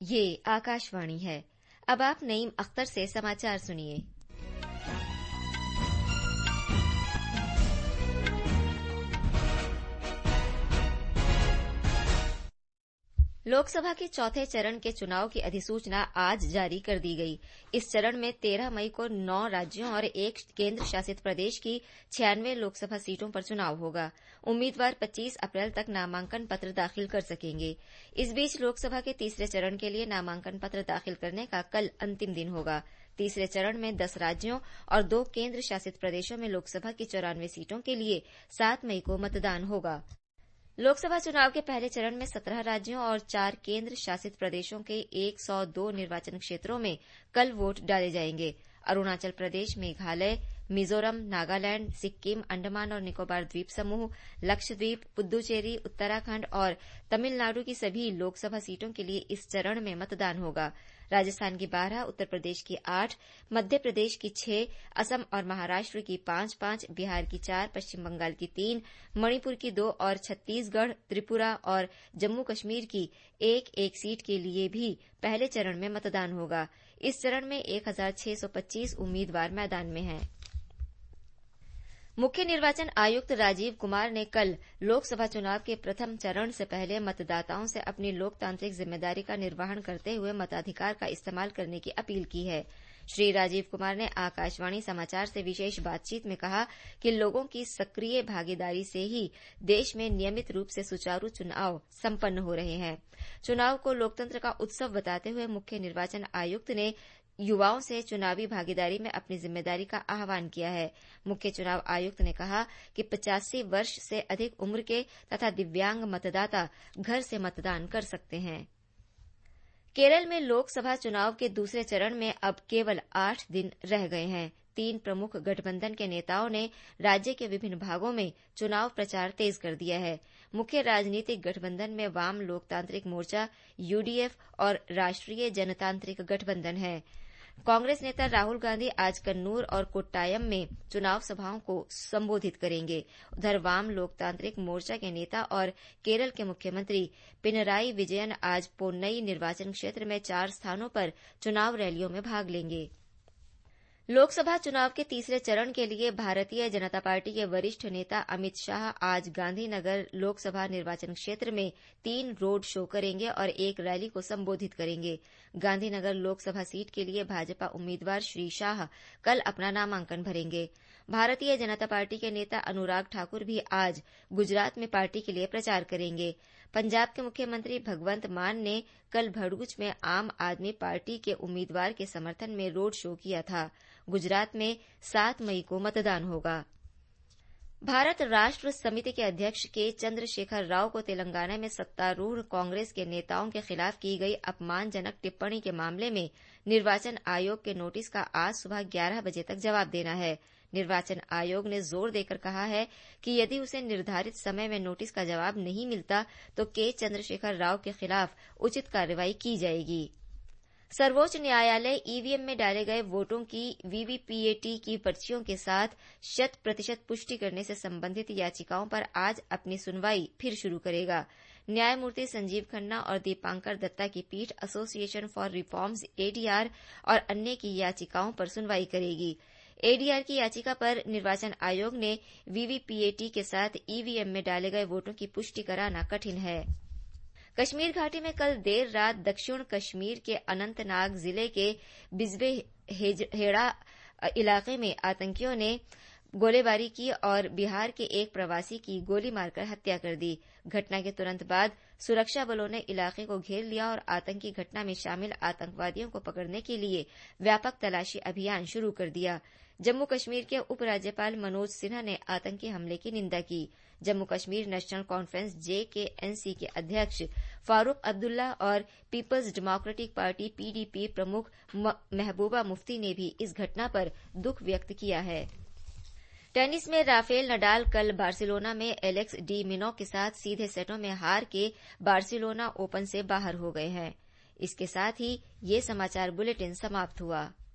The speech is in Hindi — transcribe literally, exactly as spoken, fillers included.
ये आकाशवाणी है। अब आप नईम अख्तर से समाचार सुनिए। लोकसभा के चौथे चरण के चुनाव की अधिसूचना आज जारी कर दी गई। इस चरण में तेरह मई को नौ राज्यों और एक केंद्र शासित प्रदेश की छियानवे लोकसभा सीटों पर चुनाव होगा। उम्मीदवार पच्चीस अप्रैल तक नामांकन पत्र दाखिल कर सकेंगे। इस बीच लोकसभा के तीसरे चरण के लिए नामांकन पत्र दाखिल करने का कल अंतिम दिन होगा। तीसरे चरण में दस राज्यों और दो केंद्र शासित प्रदेशों में लोकसभा की चौरानवे सीटों के लिए सात मई को मतदान होगा। लोकसभा चुनाव के पहले चरण में सत्रह राज्यों और चार केंद्र शासित प्रदेशों के एक सौ दो निर्वाचन क्षेत्रों में कल वोट डाले जाएंगे। अरुणाचल प्रदेश, मेघालय, मिजोरम, नागालैंड, सिक्किम, अंडमान और निकोबार द्वीप समूह, लक्षद्वीप, पुद्दुचेरी, उत्तराखंड और तमिलनाडु की सभी लोकसभा सीटों के लिए इस चरण में मतदान होगा। राजस्थान की बारह, उत्तर प्रदेश की आठ, मध्य प्रदेश की छह, असम और महाराष्ट्र की पांच पांच, बिहार की चार, पश्चिम बंगाल की तीन, मणिपुर की दो और छत्तीसगढ़, त्रिपुरा और जम्मू कश्मीर की एक एक सीट के लिए भी पहले चरण में मतदान होगा। इस चरण में एक हजार छह सौ पच्चीस उम्मीदवार मैदान में हैं। मुख्य निर्वाचन आयुक्त राजीव कुमार ने कल लोकसभा चुनाव के प्रथम चरण से पहले मतदाताओं से अपनी लोकतांत्रिक जिम्मेदारी का निर्वहन करते हुए मताधिकार का इस्तेमाल करने की अपील की है। श्री राजीव कुमार ने आकाशवाणी समाचार से विशेष बातचीत में कहा कि लोगों की सक्रिय भागीदारी से ही देश में नियमित रूप से सुचारू चुनाव संपन्न हो रहे हैं। चुनाव को लोकतंत्र का उत्सव बताते हुए मुख्य निर्वाचन आयुक्त ने युवाओं से चुनावी भागीदारी में अपनी जिम्मेदारी का आह्वान किया है। मुख्य चुनाव आयुक्त ने कहा कि पचासी वर्ष से अधिक उम्र के तथा दिव्यांग मतदाता घर से मतदान कर सकते हैं। केरल में लोकसभा चुनाव के दूसरे चरण में अब केवल आठ दिन रह गए हैं। तीन प्रमुख गठबंधन के नेताओं ने राज्य के विभिन्न भागों में चुनाव प्रचार तेज कर दिया है। मुख्य राजनीतिक गठबंधन में वाम लोकतांत्रिक मोर्चा, यूडीएफ और राष्ट्रीय जनतांत्रिक गठबंधन है। कांग्रेस नेता राहुल गांधी आज कन्नूर और कोट्टायम में चुनाव सभाओं को संबोधित करेंगे। उधर वाम लोकतांत्रिक मोर्चा के नेता और केरल के मुख्यमंत्री पिनराई विजयन आज पोन्नई निर्वाचन क्षेत्र में चार स्थानों पर चुनाव रैलियों में भाग लेंगे। लोकसभा चुनाव के तीसरे चरण के लिए भारतीय जनता पार्टी के वरिष्ठ नेता अमित शाह आज गांधीनगर लोकसभा निर्वाचन क्षेत्र में तीन रोड शो करेंगे और एक रैली को संबोधित करेंगे। गांधीनगर लोकसभा सीट के लिए भाजपा उम्मीदवार श्री शाह कल अपना नामांकन भरेंगे। भारतीय जनता पार्टी के नेता अनुराग ठाकुर भी आज गुजरात में पार्टी के लिए प्रचार करेंगे। पंजाब के मुख्यमंत्री भगवंत मान ने कल भड़ूच में आम आदमी पार्टी के उम्मीदवार के समर्थन में रोड शो किया था। गुजरात में सात मई को मतदान होगा। भारत राष्ट्र समिति के अध्यक्ष के चंद्रशेखर राव को तेलंगाना में सत्तारूढ़ कांग्रेस के नेताओं के खिलाफ की गई अपमानजनक टिप्पणी के मामले में निर्वाचन आयोग के नोटिस का आज सुबह ग्यारह बजे तक जवाब देना है। निर्वाचन आयोग ने जोर देकर कहा है कि यदि उसे निर्धारित समय में नोटिस का जवाब नहीं मिलता तो के चंद्रशेखर राव के खिलाफ उचित कार्रवाई की जाएगी। सर्वोच्च न्यायालय ईवीएम में डाले गए वोटों की वीवीपीएटी की पर्चियों के साथ शत प्रतिशत पुष्टि करने से संबंधित याचिकाओं पर आज अपनी सुनवाई फिर शुरू करेगा। न्यायमूर्ति संजीव खन्ना और दीपांकर दत्ता की पीठ एसोसिएशन फॉर रिफॉर्म्स एडीआर और अन्य की याचिकाओं पर सुनवाई करेगी। एडीआर की याचिका पर निर्वाचन आयोग ने वीवीपीएटी के साथ ईवीएम में डाले गए वोटों की पुष्टि कराना कठिन है। कश्मीर घाटी में कल देर रात दक्षिण कश्मीर के अनंतनाग जिले के बिजबे हेड़ा इलाके में आतंकियों ने गोलीबारी की और बिहार के एक प्रवासी की गोली मारकर हत्या कर दी। घटना के तुरंत बाद सुरक्षा बलों ने इलाके को घेर लिया और आतंकी घटना में शामिल आतंकवादियों को पकड़ने के लिए व्यापक तलाशी अभियान शुरू कर दिया। जम्मू कश्मीर के उपराज्यपाल मनोज सिन्हा ने आतंकी हमले की निंदा की। Jammu Kashmir National Conference J K N सी के अध्यक्ष फारूक अब्दुल्ला और पीपल्स डेमोक्रेटिक पार्टी पीडीपी प्रमुख महबूबा मुफ्ती ने भी इस घटना पर दुख व्यक्त किया है। टेनिस में राफेल नडाल कल बार्सिलोना में एलेक्स डी मिनो के साथ सीधे सेटों में हार के बार्सिलोना ओपन से बाहर हो गए हैं। इसके साथ ही ये समाचार बुलेटिन समाप्त हुआ।